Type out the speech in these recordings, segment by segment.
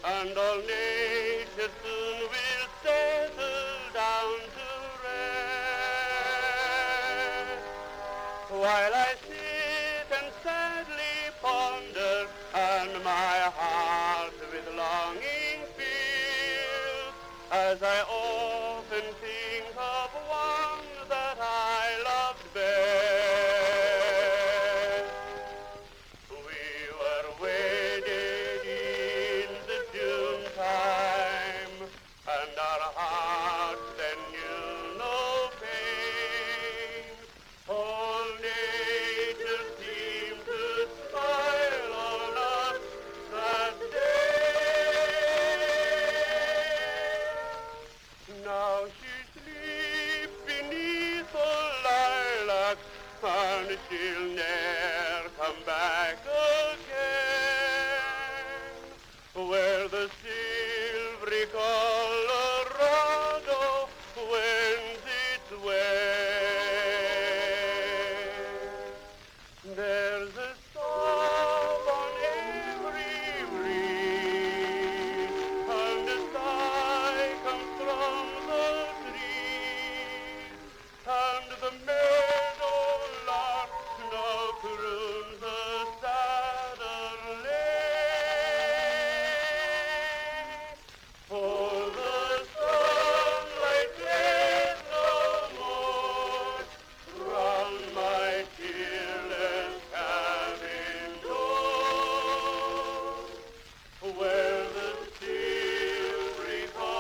and all nature soon will settle down to rest. While I sit and sadly ponder, and my heart with longing fills, as I often think of one that I loved best. We were wedded in the June time, and our hearts then knew no pain. All nature seemed to smile on us that day. Now she sleeps beneath a lilac, and she'll ne'er come back again, where the silvery Colorado wends its way. There's a sob on every breeze, and a sigh comes from the trees, and the meadow lark now croons a sadder lay. For the sunlight plays no more round my tearless cabin door, where the silvery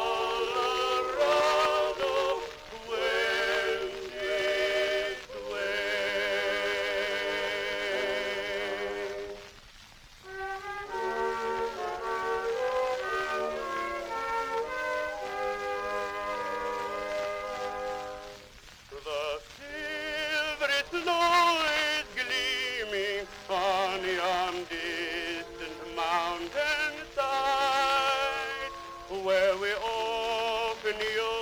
Colorado wends its way. The silvery snow is gleaming on yon distant mountain side, where we often